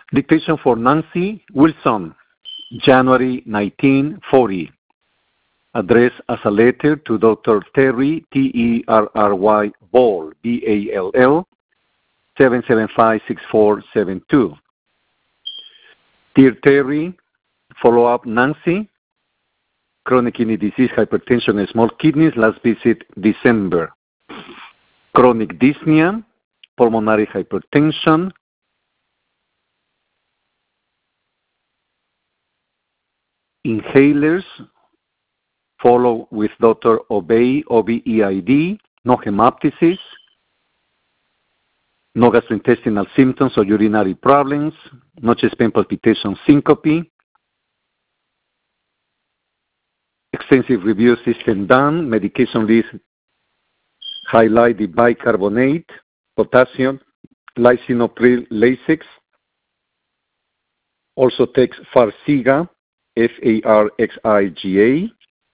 Dictation for Nancy Wilson, January 1940. Addressed as a letter to Dr. Terry, Terry Ball, Ball, 775-6472. Dear Terry, follow up Nancy, chronic kidney disease, hypertension, and small kidneys, last visit December. Chronic dyspnea, pulmonary hypertension, inhalers, follow with Dr. Obey, OBEID, no hemoptysis, no gastrointestinal symptoms or urinary problems, no chest pain, palpitation, syncope. Extensive review system done. Medication list highlight the bicarbonate, potassium, lisinopril, Lasix. Also takes Farxiga, Farxiga.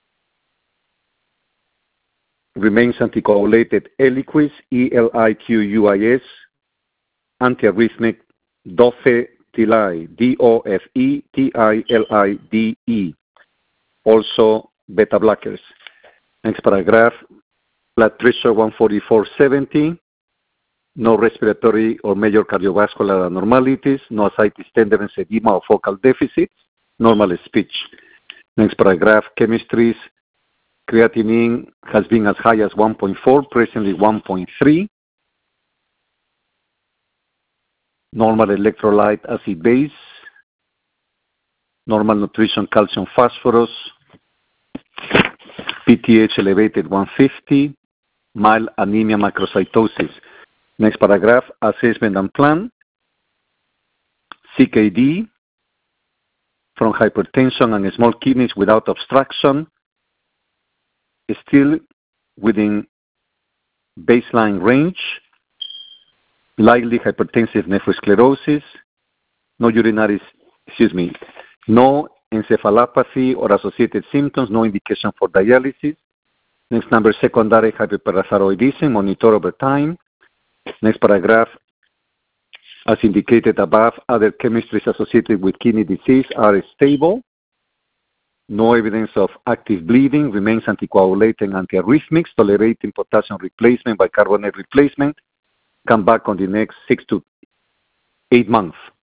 Remains anticoagulated Eliquis, Eliquis, antiarrhythmic Dofetilide, Dofetilide. Also beta blockers. Next paragraph, blood pressure 144/70, no respiratory or major cardiovascular abnormalities, no ascites, tenderness, edema, or focal deficits, normal speech. Next paragraph, chemistries, creatinine has been as high as 1.4, presently 1.3. Normal electrolyte acid base, normal nutrition calcium phosphorus, PTH elevated 150, mild anemia macrocytosis. Next paragraph, assessment and plan, CKD from hypertension and small kidneys without obstruction, still within baseline range, likely hypertensive nephrosclerosis, no encephalopathy or associated symptoms, no indication for dialysis. Next number, secondary hyperparathyroidism, monitor over time. Next paragraph, as indicated above, other chemistries associated with kidney disease are stable. No evidence of active bleeding, remains anticoagulating antiarrhythmics, tolerating potassium replacement, bicarbonate replacement. Come back on the next 6 to 8 months.